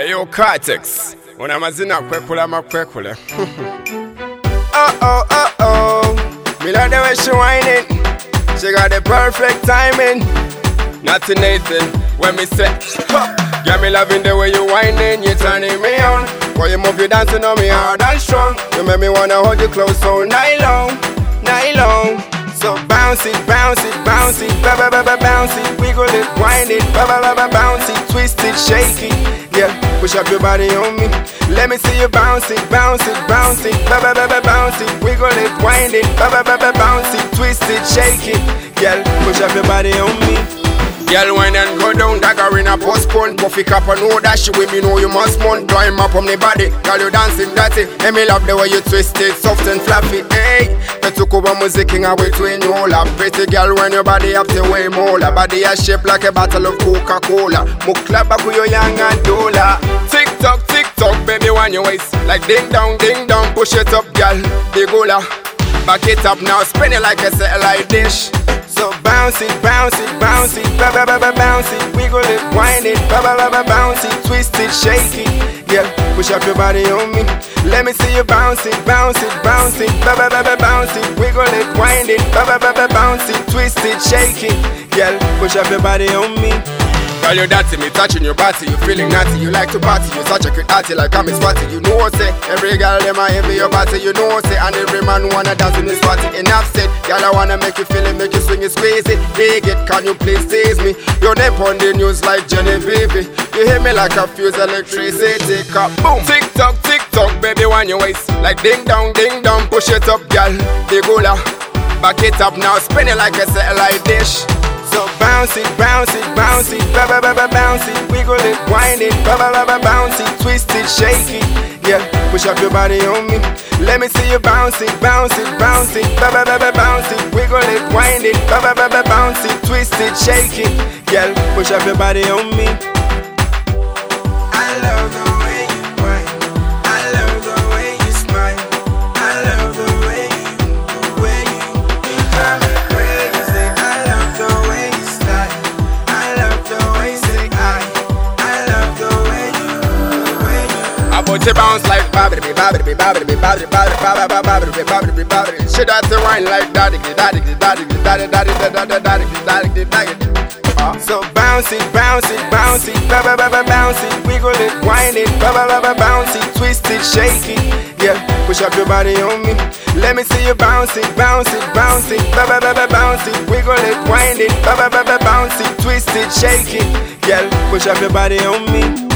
Yo, Cortex. When I'm a kwekula makwekula. Me like the way she whining. She got the perfect timing. Not to Nathan when me say, yeah, me loving the way you whining. You turning me on. While you move, you dancing on me hard and strong. You make me wanna hold you close all night long, night long. So bounce it, bounce it, bounce it, bounce it, wiggle it, wind it, bounce it, twist it, shake it. Yeah, push up your body on me. Let me see you bounce it, bounce it, bounce it, bounce it, wiggle it, wind it, bounce it, twist it, shake it. Yeah, push up your body on me. Girl, wine and go down, dagger in a postpone. Puffy cap and know that she with me know you must moan. Climb up on the body, girl you dancing dirty. And me love the way you twist it, soft and fluffy. Hey, you took over music in a way between you all. Pretty girl when your body up to way more. Body a shape like a bottle of Coca-Cola. Mo clap back with your young and dola. Tick tock, baby when you waist. Like ding dong, push it up, girl. The gola. Back it up now, spin it like a satellite dish. So bounce it, bounce it, bounce it, bounce it, wiggle it, wind it, bounce it, twist it, shake it. Yeah, push up your body on me. Let me see you bounce it, bounce it, bounce it, bounce it, wiggle it, wind it, bounce it, twist it, shake it. Yeah, push up your body on me. Girl, you dirty, me touching your body, you feeling natty, you like to party, you such a quick arty like I'm Swatty. You know what say, every girl them a envy your body, you know what say, and every man wanna dance in this party. Enough said, girl I wanna make you feel it, make you swing it, squeeze it, dig it, can you please tease me? Your name on the news like Genevieve, you hit me like a fuse electricity, kaboom. Tick tock, baby when you waist, like ding dong, push it up, girl, the gola. Back it up now, spin it like a satellite dish. So bounce it, bounce it, bounce it, bounce it, wiggle it, wind it, bounce it, twist it, shake it. Yeah, push up your body on me. Let me see you bounce it, bounce it, bounce it, bounce it, wiggle it, wind it, bounce it, twist it, shake it. Yeah, push up your body on me. I love the way you whine, I love the way you smile, I love the way you drive me crazy. I love the way you style, I love the way you say I love the way you. I put you bounce like babbity. She does the wine like daddy. So bounce it, bounce it, bounce it, bounce it, wiggle it, wind it, bounce it, twist it, shake it. Yeah, push up your body on me. Let me see you bounce it, bounce it, bounce it, bounce it, wiggle it, wind it, bounce it, twist it, shake it. Yeah, push up your body on me.